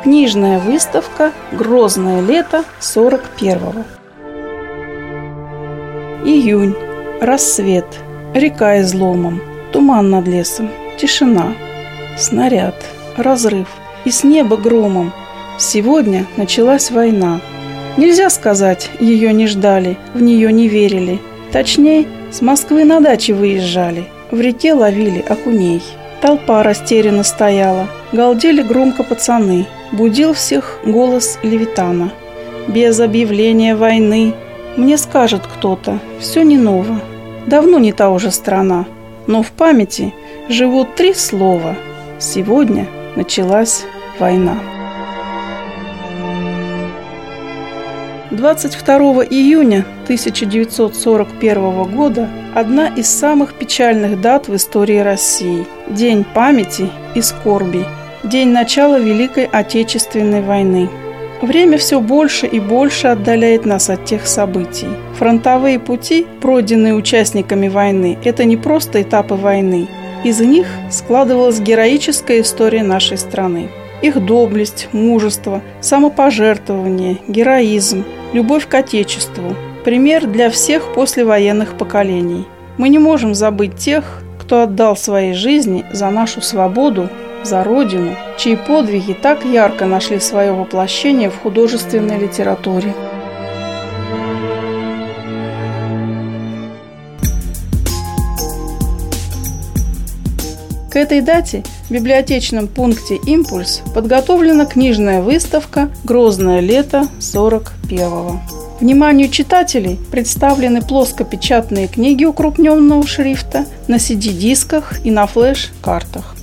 Книжная выставка «Грозное лето 41-го». Июнь. Рассвет. Река изломом. Туман над лесом. Тишина. Снаряд. Разрыв. И с неба громом. Сегодня началась война. Нельзя сказать, ее не ждали, в нее не верили. Точнее, с Москвы на даче выезжали. В реке ловили окуней. Толпа растерянно стояла. Галдели громко пацаны. Будил всех голос Левитана. Без объявления войны. Мне скажет кто-то, все не ново. Давно не та уже страна. Но в памяти живут 3 слова. Сегодня началась война. 22 июня 1941 года одна из самых печальных дат в истории России. День памяти и скорби. День начала Великой Отечественной войны. Время все больше и больше отдаляет нас от тех событий. Фронтовые пути, пройденные участниками войны, это не просто этапы войны. Из них складывалась героическая история нашей страны. Их доблесть, мужество, самопожертвование, героизм, любовь к Отечеству – пример для всех послевоенных поколений. Мы не можем забыть тех, кто отдал свои жизни за нашу свободу, за Родину, чьи подвиги так ярко нашли свое воплощение в художественной литературе. К этой дате в библиотечном пункте «Импульс» подготовлена книжная выставка «Грозное лето 41-го». Вниманию читателей представлены плоскопечатные книги укрупненного шрифта на CD-дисках и на флеш-картах.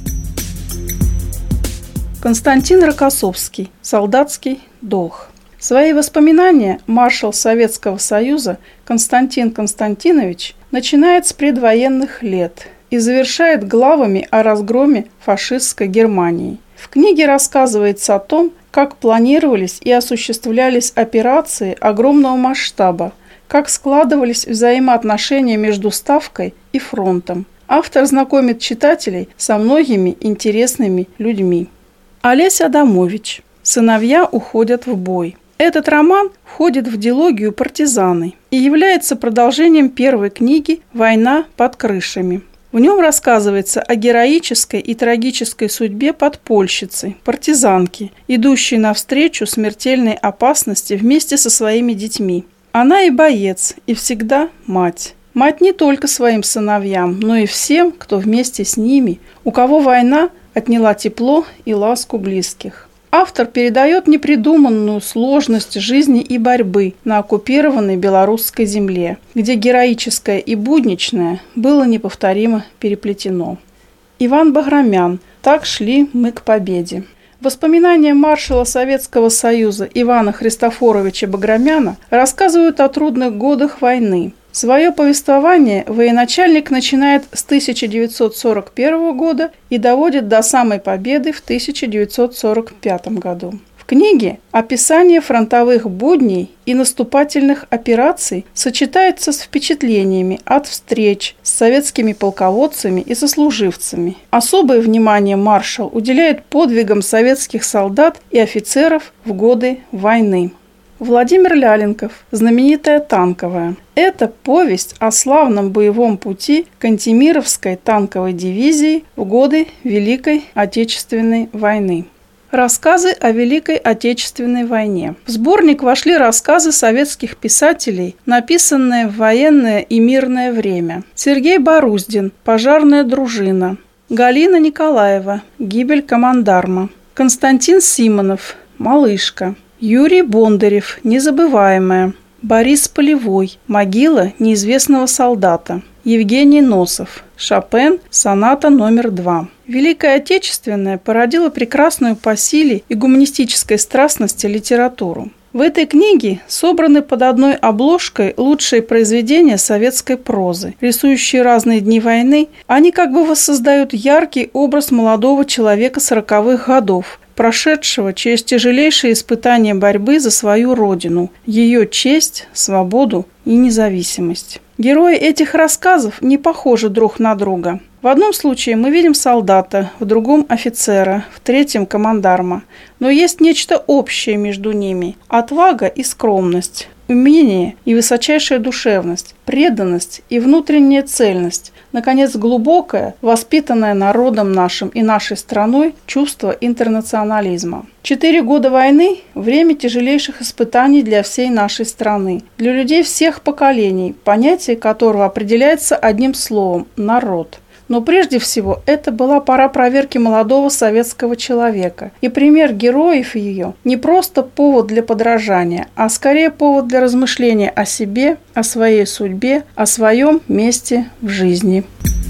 Константин Рокоссовский. Солдатский долг. Свои воспоминания маршал Советского Союза Константин Константинович начинает с предвоенных лет и завершает главами о разгроме фашистской Германии. В книге рассказывается о том, как планировались и осуществлялись операции огромного масштаба, как складывались взаимоотношения между Ставкой и фронтом. Автор знакомит читателей со многими интересными людьми. Олесь Адамович. Сыновья уходят в бой. Этот роман входит в дилогию «Партизаны» и является продолжением первой книги «Война под крышами». В нем рассказывается о героической и трагической судьбе подпольщицы, партизанки, идущей навстречу смертельной опасности вместе со своими детьми. Она и боец, и всегда мать. Мать не только своим сыновьям, но и всем, кто вместе с ними, у кого война отняла тепло и ласку близких. Автор передает непридуманную сложность жизни и борьбы на оккупированной белорусской земле, где героическое и будничное было неповторимо переплетено. Иван Баграмян. Так шли мы к победе. Воспоминания маршала Советского Союза Ивана Христофоровича Баграмяна рассказывают о трудных годах войны. Свое повествование военачальник начинает с 1941 года и доводит до самой победы в 1945 году. В книге описание фронтовых будней и наступательных операций сочетается с впечатлениями от встреч с советскими полководцами и сослуживцами. Особое внимание маршал уделяет подвигам советских солдат и офицеров в годы войны. Владимир Ляленков. Знаменитая танковая. Это повесть о славном боевом пути Кантемировской танковой дивизии в годы Великой Отечественной войны. Рассказы о Великой Отечественной войне. В сборник вошли рассказы советских писателей, написанные в военное и мирное время. Сергей Боруздин. Пожарная дружина. Галина Николаева. Гибель командарма. Константин Симонов. Малышка. Юрий Бондарев. Незабываемая. Борис Полевой. Могила неизвестного солдата. Евгений Носов. Шопен. Соната номер 2. Великая Отечественная породила прекрасную по силе и гуманистической страстности литературу. В этой книге собраны под одной обложкой лучшие произведения советской прозы, рисующие разные дни войны. Они как бы воссоздают яркий образ молодого человека 40-х годов, прошедшего через тяжелейшие испытания борьбы за свою родину, ее честь, свободу и независимость. Герои этих рассказов не похожи друг на друга. В одном случае мы видим солдата, в другом – офицера, в третьем – командарма. Но есть нечто общее между ними – отвага и скромность, умение и высочайшая душевность, преданность и внутренняя цельность, наконец, глубокое, воспитанное народом нашим и нашей страной чувство интернационализма. 4 года войны – время тяжелейших испытаний для всей нашей страны, для людей всех поколений, понятие которого определяется одним словом – народ. Но прежде всего это была пора проверки молодого советского человека. И пример героев ее не просто повод для подражания, а скорее повод для размышления о себе, о своей судьбе, о своем месте в жизни.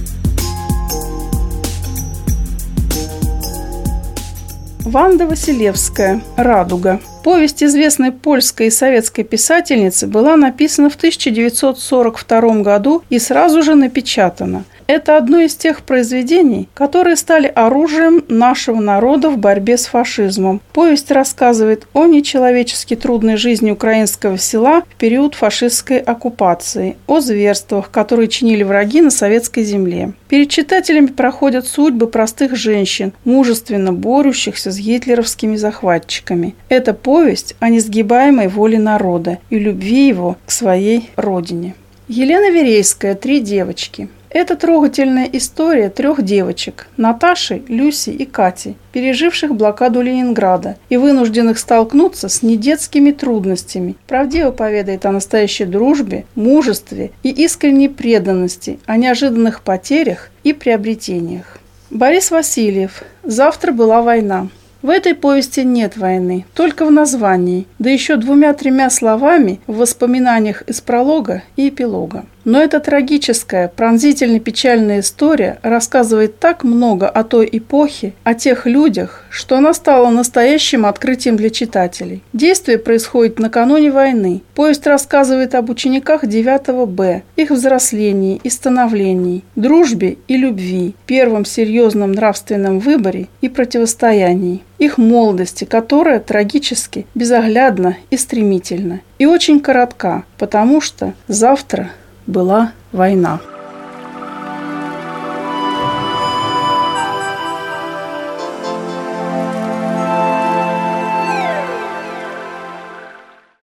Ванда Василевская «Радуга». Повесть известной польской и советской писательницы была написана в 1942 году и сразу же напечатана. Это одно из тех произведений, которые стали оружием нашего народа в борьбе с фашизмом. Повесть рассказывает о нечеловечески трудной жизни украинского села в период фашистской оккупации, о зверствах, которые чинили враги на советской земле. Перед читателями проходят судьбы простых женщин, мужественно борющихся с гитлеровскими захватчиками. Это повесть о несгибаемой воле народа и любви его к своей родине. Елена Верейская «Три девочки». Это трогательная история 3 девочек – Наташи, Люси и Кати, переживших блокаду Ленинграда и вынужденных столкнуться с недетскими трудностями. Правдиво поведает о настоящей дружбе, мужестве и искренней преданности, о неожиданных потерях и приобретениях. Борис Васильев «Завтра была война». В этой повести нет войны, только в названии, да еще 2-3 словами в воспоминаниях из пролога и эпилога. Но эта трагическая, пронзительно-печальная история рассказывает так много о той эпохе, о тех людях, что она стала настоящим открытием для читателей. Действие происходит накануне войны. Повесть рассказывает об учениках 9 Б, их взрослении и становлении, дружбе и любви, первом серьезном нравственном выборе и противостоянии, их молодости, которая трагически, безоглядна и стремительна. И очень коротка, потому что завтра была война.